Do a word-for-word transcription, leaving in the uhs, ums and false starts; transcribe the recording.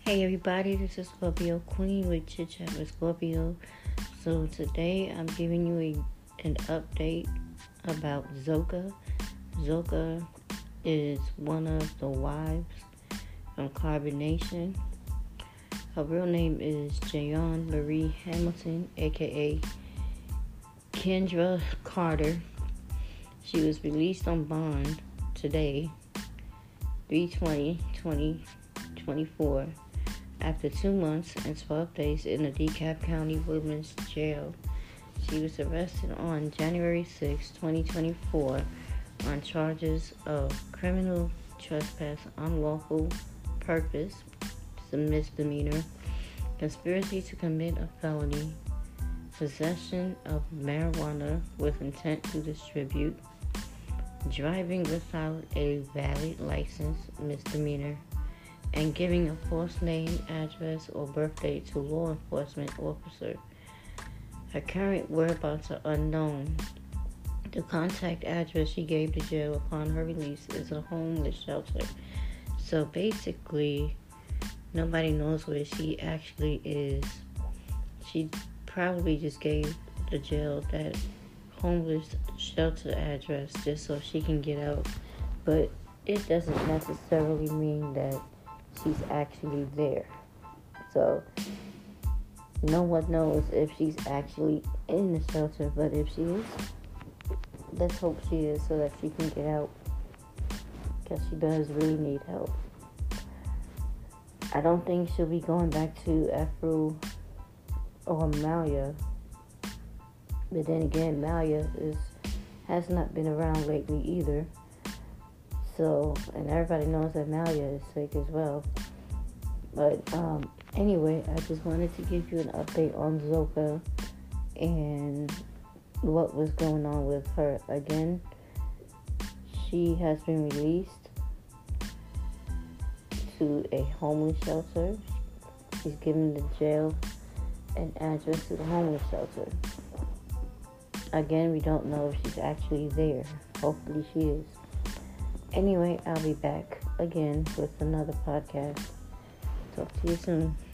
Hey everybody, this is Scorpio Queen with Chit Chat with Scorpio. So today I'm giving you a, an update about Zoka. Zoka is one of the wives from Carbonation. Her real name is Jayon Marie Hamilton, aka Kendra Carter. She was released on bond today, three twenty twenty twenty-four, after two months and twelve days in the DeKalb County Women's Jail. She was arrested on January sixth, twenty twenty-four on charges of criminal trespass, unlawful purpose, it's a misdemeanor, conspiracy to commit a felony, possession of marijuana with intent to distribute, driving without a valid license, misdemeanor, and giving a false name, address, or birthday to law enforcement officer. Her current whereabouts are unknown. The contact address she gave the jail upon her release is a homeless shelter. So basically, nobody knows where she actually is. She probably just gave the jail that homeless shelter address just so she can get out. But it doesn't necessarily mean that she's actually there. So no one knows if she's actually in the shelter, but if she is, let's hope she is so that she can get out, because she does really need help. I don't think she'll be going back to Afro or Malia, but then again, Malia is has not been around lately either. So, and everybody knows that Malia is sick as well. But um, anyway, I just wanted to give you an update on Zoka and what was going on with her. Again, she has been released to a homeless shelter. She's given the jail an address to the homeless shelter. Again, we don't know if she's actually there. Hopefully she is. Anyway, I'll be back again with another podcast. Talk to you soon.